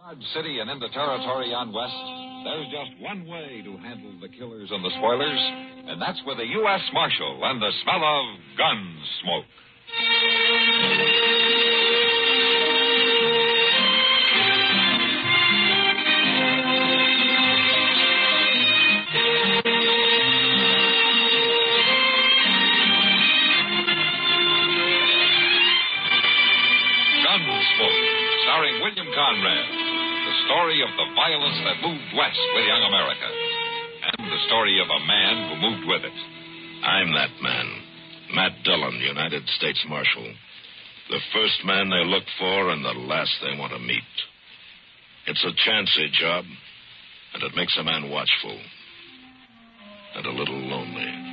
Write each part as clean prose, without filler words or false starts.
Dodge City and into territory on west, there's just one way to handle the killers and the spoilers, and that's with a U.S. Marshal and the smell of gun smoke. Gunsmoke, starring William Conrad. The story of the violence that moved west with young America. And the story of a man who moved with it. I'm that man. Matt Dillon, United States Marshal. The first man they look for and the last they want to meet. It's a chancy job, and it makes a man watchful. And a little lonely.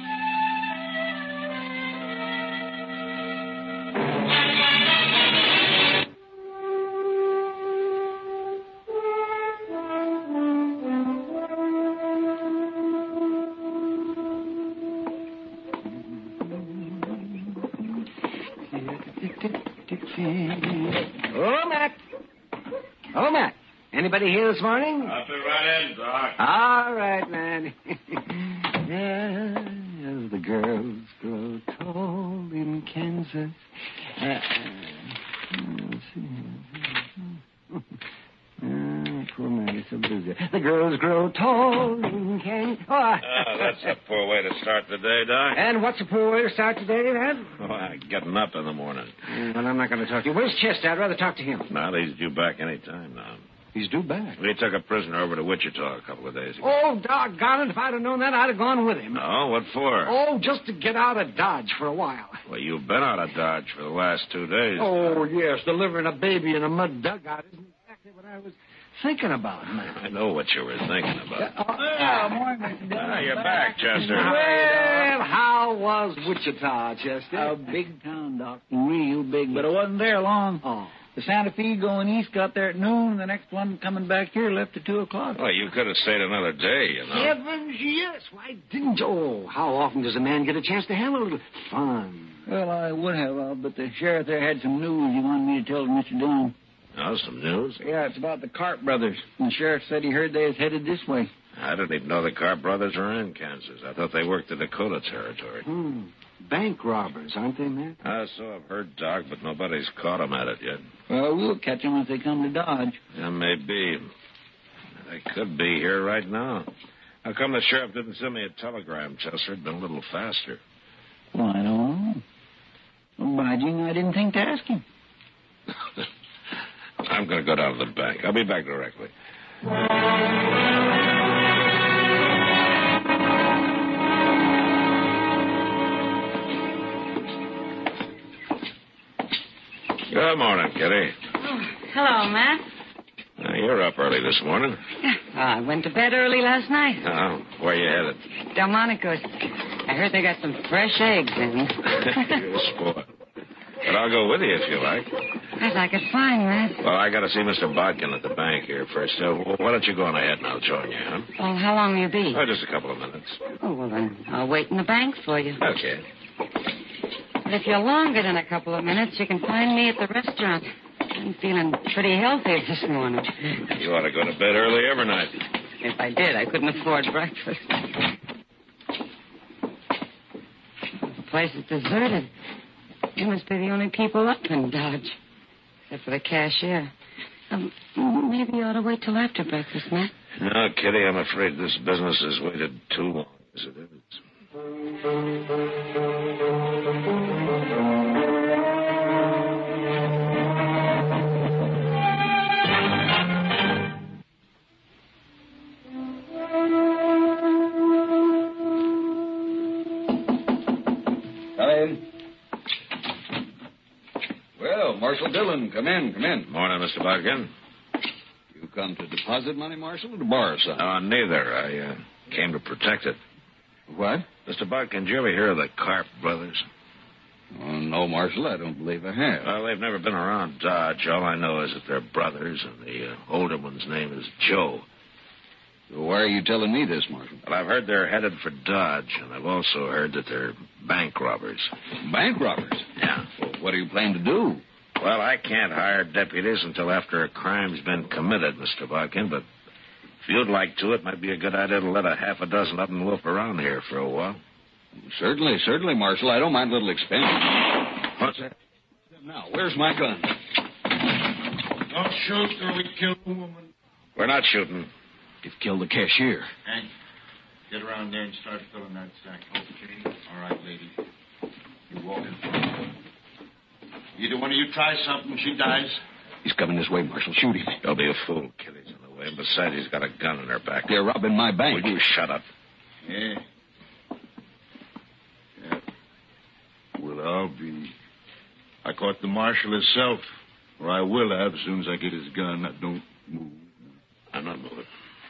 Oh, Matt. Anybody here this morning? I'll be right in, Doc. All right, man. As the girls grow tall in Kansas. Let's see. Poor man, he's so busy. The girls grow tall in Kansas. That's a poor way to start the day, Doc. And what's a poor way to start today, Matt? Getting up in the morning. Well, I'm not going to talk to you. Where's Chester? I'd rather talk to him. Now, he's due back any time now. He's due back. He took a prisoner over to Wichita a couple of days ago. Oh, doggone it. If I'd have known that, I'd have gone with him. Oh, what for? Oh, just to get out of Dodge for a while. Well, you've been out of Dodge for the last 2 days. Oh, yes. Delivering a baby in a mud dugout isn't exactly what I was thinking about, man. I know what you were thinking about. Morning, Mr. Dillon. You're back, Chester. Well, how was Wichita, Chester? A big town, Doc. Real big, but I wasn't there long. Oh. The Santa Fe going east got there at noon. The next one coming back here left at 2 o'clock. Well, you could have stayed another day, you know. Heavens, yes. Why didn't you? Oh, how often does a man get a chance to have a little fun? Well, I would have, but the sheriff there had some news he wanted me to tell to Mr. Dillon. Oh, some news? Yeah, it's about the Carp brothers. And the sheriff said he heard they was headed this way. I didn't even know the Carp brothers were in Kansas. I thought they worked the Dakota territory. Bank robbers, aren't they, man? So I've heard, Doc, but nobody's caught them at it yet. Well, we'll catch them if they come to Dodge. Yeah, maybe. They could be here right now. How come the sheriff didn't send me a telegram, Chester? It'd been a little faster. Well, I don't know. Obliging, I didn't think to ask him. I'm going to go down to the bank. I'll be back directly. Good morning, Kitty. Oh, hello, Matt. You're up early this morning. Yeah, I went to bed early last night. Oh, where you headed? Delmonico's. I heard they got some fresh eggs in. You're a sport. But I'll go with you if you like. I'd like it fine, Matt. Well, I got to see Mr. Bodkin at the bank here first. So why don't you go on ahead and I'll join you, huh? Well, how long will you be? Oh, just a couple of minutes. Oh, well, then I'll wait in the bank for you. Okay. But if you're longer than a couple of minutes, you can find me at the restaurant. I'm feeling pretty healthy this morning. You ought to go to bed early every night. If I did, I couldn't afford breakfast. The place is deserted. You must be the only people up in Dodge, except for the cashier. Maybe you ought to wait till after breakfast, Matt. No, Kitty, I'm afraid this business has waited too long as it is. Come in. Well, Marshal Dillon, come in. Morning, Mr. Bodkin. You come to deposit money, Marshal, or to borrow some? Neither. I came to protect it. What? Mr. Bodkin, did you ever hear of the Carp brothers? Oh, no, Marshal, I don't believe I have. Well, they've never been around Dodge. All I know is that they're brothers, and the older one's name is Joe. Why are you telling me this, Marshal? Well, I've heard they're headed for Dodge, and I've also heard that they're bank robbers. Bank robbers? Yeah. Well, what are you planning to do? Well, I can't hire deputies until after a crime's been committed, Mr. Bodkin, but if you'd like to, it might be a good idea to let a half a dozen of them loaf around here for a while. Certainly, Marshal. I don't mind a little expense. What's that? Now, where's my gun? Don't shoot or we kill the woman. We're not shooting. You've killed the cashier. Hank, get around there and start filling that sack. Okay. All right, lady. You walk in front of her. Either one of you try something, she dies. He's coming this way, Marshal. Shoot him. Don't be a fool, Kitty's in the way. And besides, he's got a gun in her back. They're robbing my bank. Will you shut up? Yeah. Well, I'll be. I caught the marshal himself, or I will have as soon as I get his gun. Now, don't move. I'm not moving.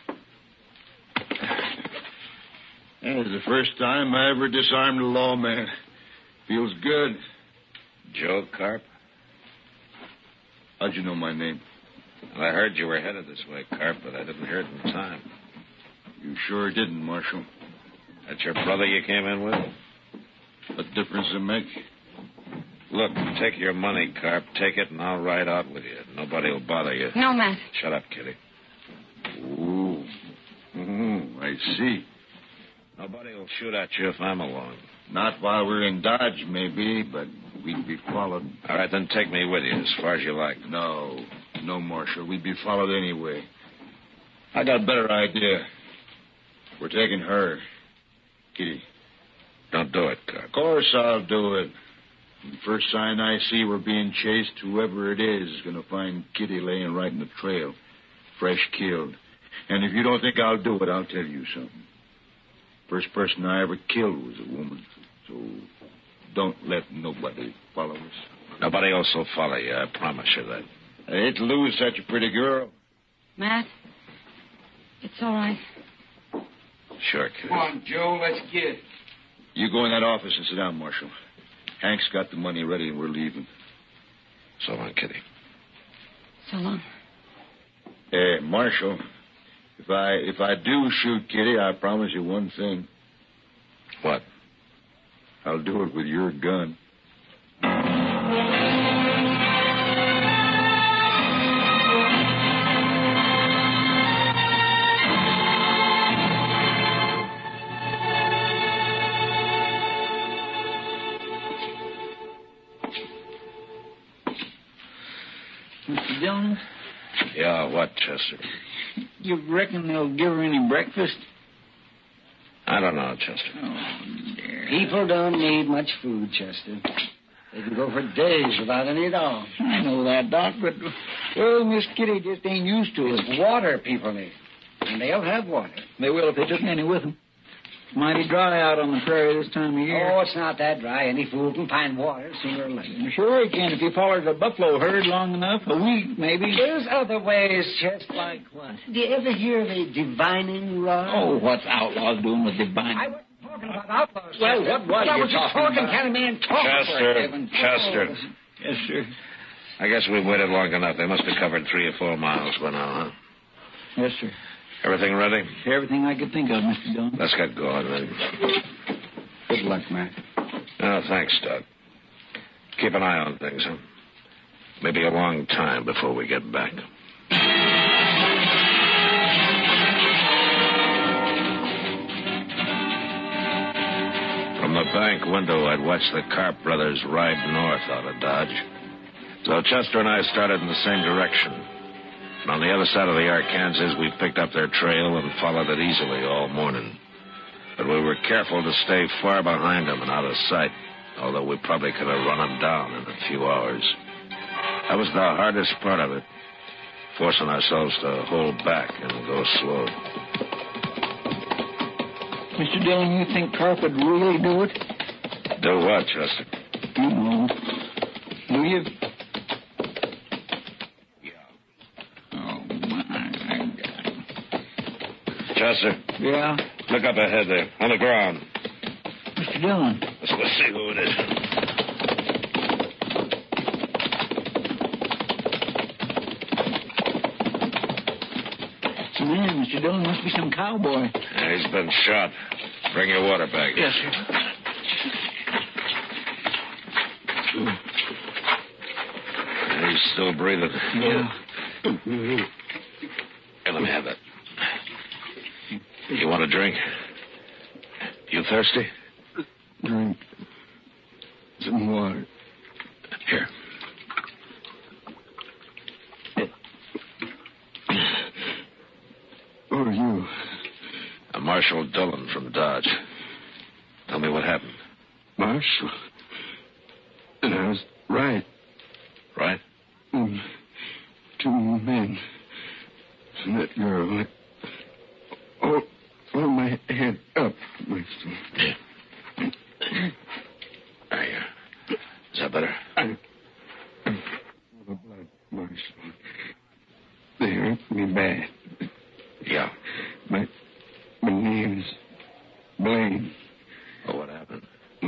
It's the first time I ever disarmed a lawman. Feels good. Joe Carp? How'd you know my name? Well, I heard you were headed this way, Carp, but I didn't hear it in time. You sure didn't, Marshal. That's your brother you came in with? What difference does it make? Look, take your money, Carp. Take it, and I'll ride out with you. Nobody will bother you. No, Matt. Shut up, Kitty. Ooh. I see. Nobody will shoot at you if I'm along. Not while we're in Dodge, maybe, but we'd be followed. All right, then take me with you as far as you like. No, Marshal. We'd be followed anyway. I got a better idea. We're taking her. Kitty. Don't do it, Carp. Of course I'll do it. The first sign I see we're being chased, whoever it is going to find Kitty laying right in the trail, fresh killed. And if you don't think I'll do it, I'll tell you something. First person I ever killed was a woman. So don't let nobody follow us. Nobody else will follow you, I promise you that. I hate to lose such a pretty girl. Matt, it's all right. Sure, Kitty. Come on, Joe, let's get it. You go in that office and sit down, Marshal. Hank's got the money ready and we're leaving. So long, Kitty. So long. Hey, Marshal, if I do shoot Kitty, I promise you one thing. What? I'll do it with your gun. Mr. Dillon, Yeah, what, Chester? you reckon they'll give her any breakfast? I don't know, Chester. Oh, dear. People don't need much food, Chester. They can go for days without any at all. I know that, Doc, but, well, Miss Kitty just ain't used to it. It's water people need. And they'll have water. They will if they took any with them. Mighty dry out on the prairie this time of year. Oh, it's not that dry. Any fool can find water sooner or later. Sure he can if he followed the buffalo herd long enough. A week, maybe. There's other ways, Chester. Like what? Do you ever hear of a divining rod? Oh, what's outlaws doing with divining? I wasn't talking about outlaws. Well, Chester. what was I you was just talking talking about? kind of man talking. Chester. Yes, sir. I guess we've waited long enough. They must have covered 3 or 4 miles by now, huh? Yes, sir. Everything ready? Everything I could think of, Mr. Dillon. Let's get going, then. Good luck, Matt. Oh, thanks, Doc. Keep an eye on things, huh? Maybe a long time before we get back. From the bank window, I'd watched the Carp brothers ride north out of Dodge. So Chester and I started in the same direction. And on the other side of the Arkansas, we picked up their trail and followed it easily all morning. But we were careful to stay far behind them and out of sight, although we probably could have run them down in a few hours. That was the hardest part of it, forcing ourselves to hold back and go slow. Mr. Dillon, you think Carp would really do it? Do what, Chester? You know. Do you? Chester, Yeah. look up ahead there, on the ground. Mr. Dillon. Let's go see who it is. It's a man, Mr. Dillon. Must be some cowboy. Yeah, he's been shot. Bring your water bag. Yes, sir. Still breathing? Yeah. Here, let me have that. You want a drink? You thirsty? Drink. Some water. Here. Who are you? I'm Marshal Dillon from Dodge. Tell me what happened. Marshal. And I was right. Right? Two men. And that girl. Hold my head up, Marshal. Yeah. There you are. Is that better? I'm full of blood, Marshal. They hurt me bad. Yeah. My name's Blaine. Well, what happened?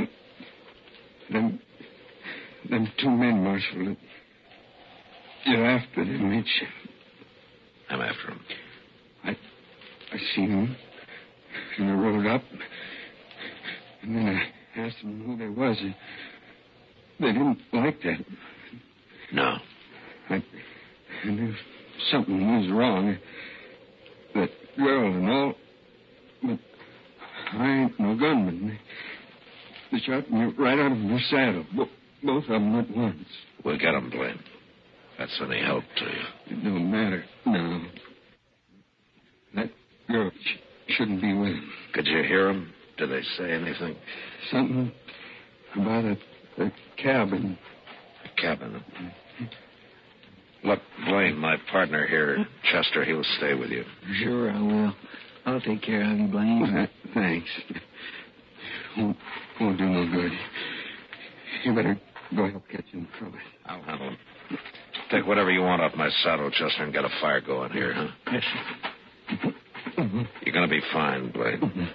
Them two men, Marshal. You're after them, ain't you? I'm after him. I seen them. And I rode up. And then I asked them who they was. They didn't like that. No. I knew something was wrong. That girl and all. But I ain't no gunman. They shot me right out of my saddle. Both of them at once. We'll get him, Blaine. That's any help to you. It don't matter. No. That girl shouldn't be with him. Could you hear him? Did they say anything? Something about a cabin. A cabin. Look, Blaine, my partner here, Chester, he'll stay with you. Sure, I will. I'll take care of you, Blaine. Thanks. Won't do no good. You better go help catch him trouble. I'll handle him. Take whatever you want off my saddle, Chester, and get a fire going here, huh? Yes, sir. You're going to be fine, Blaine.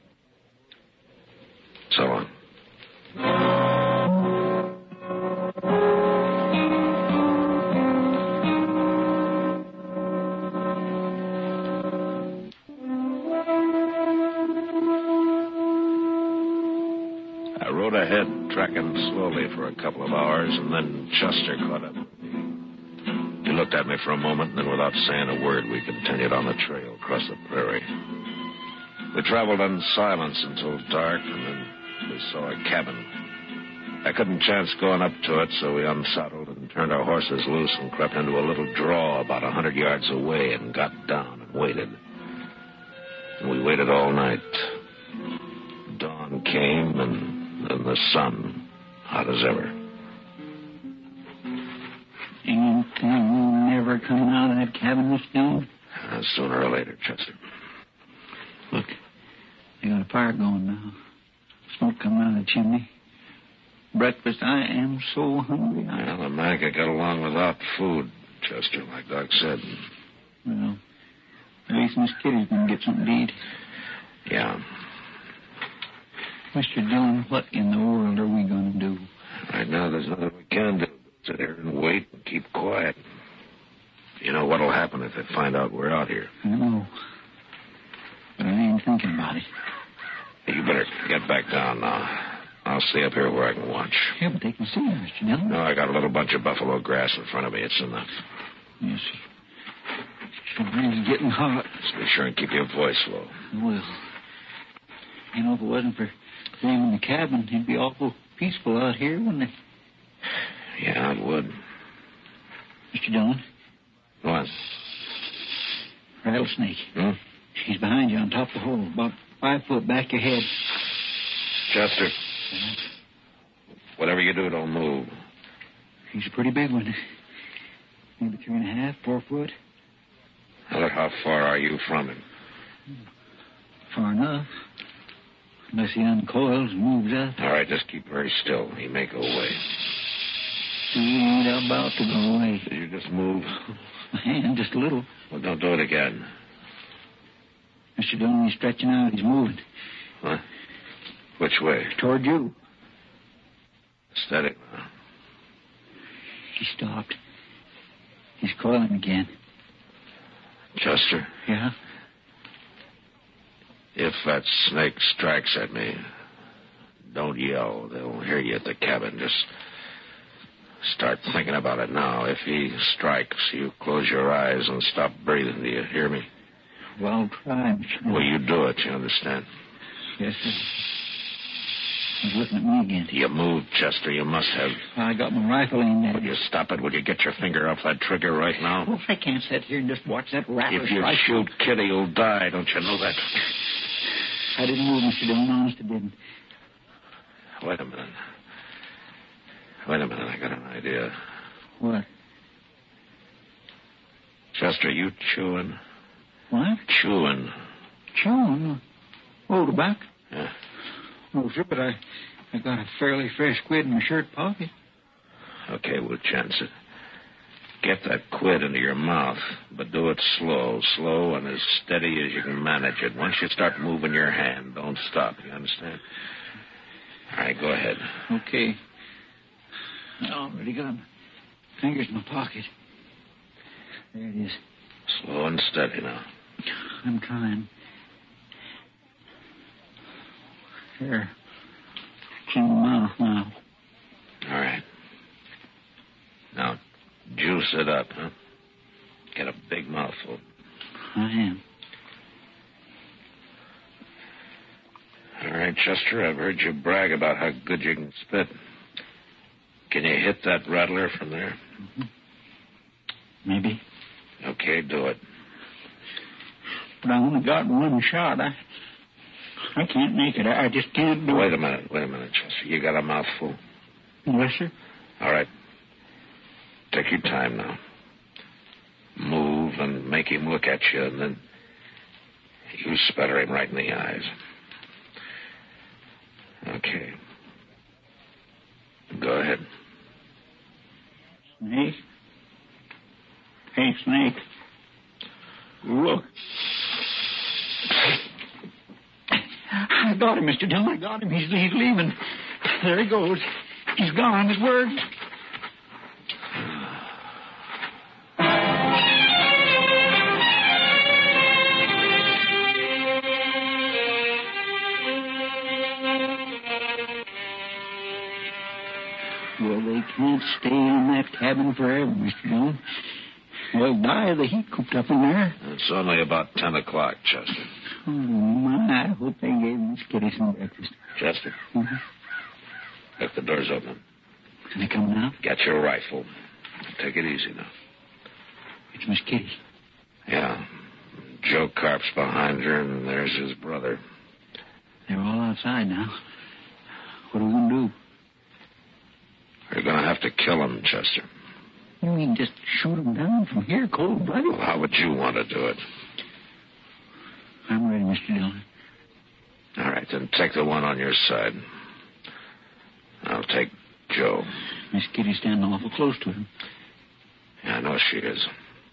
So long. I rode ahead, tracking slowly for a couple of hours, and then Chester caught up with me. He looked at me for a moment, and then without saying a word, we continued on the trail across the prairie. We traveled in silence until dark, and then we saw a cabin. I couldn't chance going up to it, so we unsaddled and turned our horses loose and crept into a little draw about 100 yards away and got down and waited. And we waited all night. Dawn came, and the sun, hot as ever. Anything never coming out of that cabin, Miss Dillon? Sooner or later, Chester. Look, they got a fire going now. Smoke coming out of the chimney. Breakfast, I am so hungry. Well, a man could get along without food, Chester, like Doc said. Well, at least Miss Kitty's going to get something to eat. Yeah. Mr. Dillon, what in the world are we going to do? Right now, there's nothing we can do. Sit here and wait and keep quiet. You know what'll happen if they find out we're out here. I know. But I ain't thinking about it. You better get back down now. I'll stay up here where I can watch. Yeah, but they can see you, Mr. Dillon. No, I got a little bunch of buffalo grass in front of me. It's enough. Yes, sir. It's getting hot. Just be sure and keep your voice low. Well, you know, if it wasn't for them in the cabin, it'd be awful peaceful out here, wouldn't it? Yeah, it would. Mr. Dillon? What? Rattlesnake. Hmm? He's behind you on top of the hole, about 5 foot back your head. Chester. Whatever you do, don't move. He's a pretty big one. Maybe 3.5, 4 foot. Now, look, how far are you from him? Far enough. Unless he uncoils and moves up. All right, just keep very still. He may go away. He ain't about to go away. Did you just move? My hand, just a little. Well, don't do it again. Mr. Dillon, he's stretching out. He's moving. What? Which way? Toward you. Steady now. He stopped. He's coiling again. Chester? Yeah? If that snake strikes at me, don't yell. They'll hear you at the cabin. Just Start thinking about it now. If he strikes, you close your eyes and stop breathing. Do you hear me? Well, I'll try, Mr. Dillon. Well, you do it, you understand? Yes, sir. He's looking at me again. You moved, Chester. You must have. I got my rifle aimed at Would him. you stop it? Would you get your finger off that trigger right now? Well, I can't sit here and just watch that rattler If you strike. shoot Kitty, you'll die. Don't you know that? I didn't move, Mr. Dillon. Honest, I didn't. Wait a minute. I got an idea. What? Chester, you chewing? What? Chewing. Chewing? Oh, tobacco? Yeah. Oh, sure, but I got a fairly fresh quid in my shirt pocket. Okay, we'll chance it. Get that quid into your mouth, but do it slow and as steady as you can manage it. Once you start moving your hand, don't stop. You understand? All right, go ahead. Okay. I already got my fingers in my pocket. There it is. Slow and steady now. I'm trying. Here. It's in my mouth now. All right. Now, juice it up, huh? Get a big mouthful. I am. All right, Chester, I've heard you brag about how good you can spit. Can you hit that rattler from there? Mm-hmm. Maybe. Okay, do it. But I only got one shot. I can't make it. I just can't do Wait it. a minute, Chester. You got a mouthful? Yes, sir. All right. Take your time now. Move and make him look at you, and then you sputter him right in the eyes. Okay. Go ahead. Snake? Hey, Snake. Look. I got him, Mr. Dillon. I got him. He's leaving. There he goes. He's gone. His word. Well, they can't stay in that cabin forever, Mr. Dillon. They'll die of the heat cooped up in there. It's only about 10 o'clock, Chester. Oh, my. I hope they gave Miss Kitty some breakfast. Chester, look, the door's open. Can they come now? Get your rifle. Take it easy now. It's Miss Kitty. Yeah. Joe Carp's behind her, and there's his brother. They're all outside now. What are we going to do? You're going to have to kill him, Chester. You mean just shoot them down from here, cold-blooded? Well, how would you want to do it? I'm ready, Mr. Dillon. All right, then take the one on your side. I'll take Joe. Miss Kitty's standing awful close to him. Yeah, I know she is.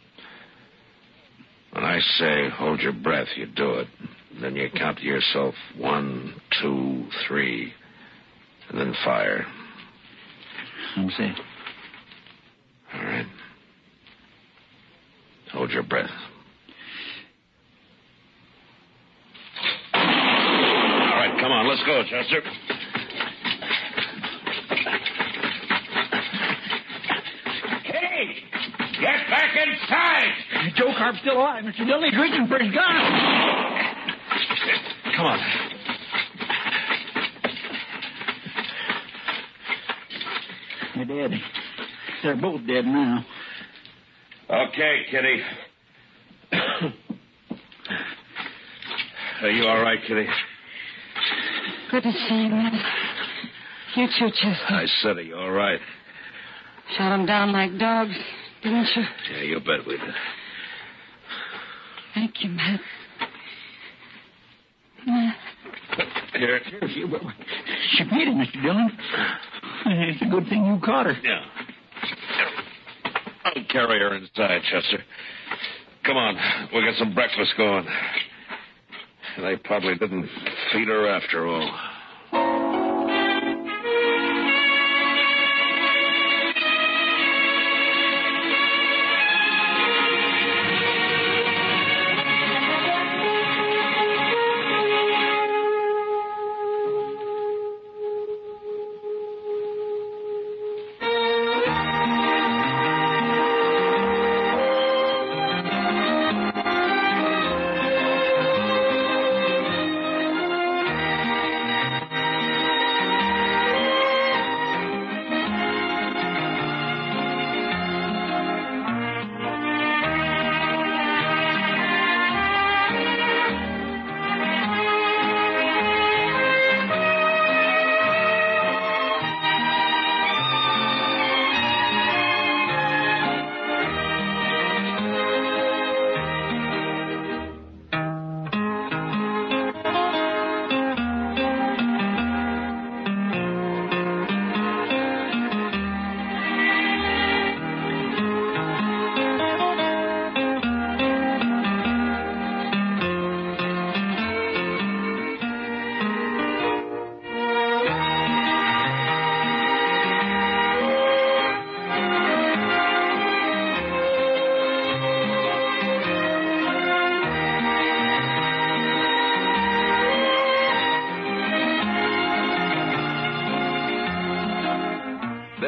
When I say hold your breath, you do it. Then you count to yourself 1, 2, 3, and then fire. I'm set. All right. Hold your breath. All right, come on, let's go, Chester. Hey! Get back inside! Joe Carp's still alive, Mr. Dillon. He's reaching for his gun. Come on. They're dead. They're both dead now. Okay, Kitty. Are you all right, Kitty? Good to see you, Matt. You too, Chester. I said, are you all right? Shot them down like dogs, didn't you? Yeah, you bet we did. Thank you, Matt. Matt. Here. She made it, Mr. Dillon. It's a good thing you caught her. Yeah. I'll carry her inside, Chester. Come on, we'll get some breakfast going. They probably didn't feed her after all.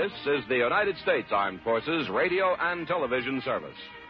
This is the United States Armed Forces Radio and Television Service.